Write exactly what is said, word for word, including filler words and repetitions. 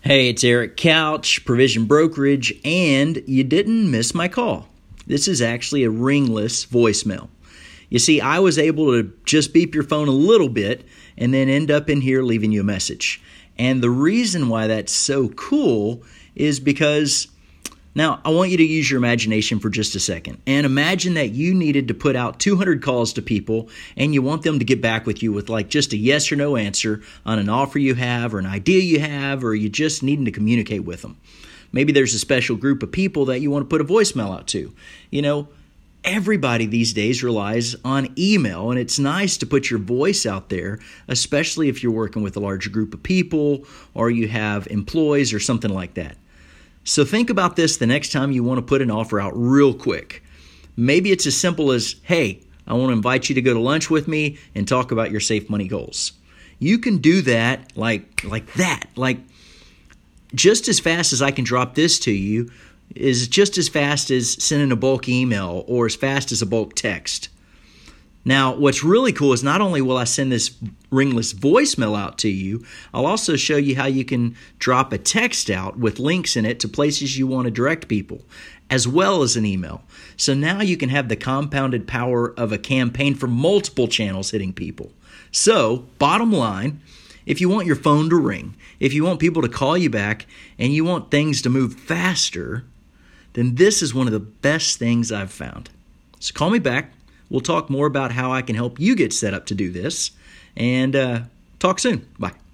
Hey, it's Eric Couch, Provision Brokerage, and you didn't miss my call. This is actually a ringless voicemail. You see, I was able to just beep your phone a little bit and then end up in here leaving you a message. And the reason why that's so cool is because, now I want you to use your imagination for just a second. And imagine that you needed to put out two hundred calls to people and you want them to get back with you with like just a yes or no answer on an offer you have or an idea you have, or you just needing to communicate with them. Maybe there's a special group of people that you want to put a voicemail out to. You know, everybody these days relies on email, and it's nice to put your voice out there, especially if you're working with a larger group of people or you have employees or something like that. So think about this the next time you want to put an offer out real quick. Maybe it's as simple as, hey, I want to invite you to go to lunch with me and talk about your safe money goals. You can do that like, like that, like just as fast as I can drop this to you is just as fast as sending a bulk email or as fast as a bulk text. Now, what's really cool is not only will I send this ringless voicemail out to you, I'll also show you how you can drop a text out with links in it to places you want to direct people, as well as an email. So now you can have the compounded power of a campaign for multiple channels hitting people. So, bottom line, if you want your phone to ring, if you want people to call you back, and you want things to move faster, then this is one of the best things I've found. So call me back. We'll talk more about how I can help you get set up to do this, and uh, talk soon. Bye.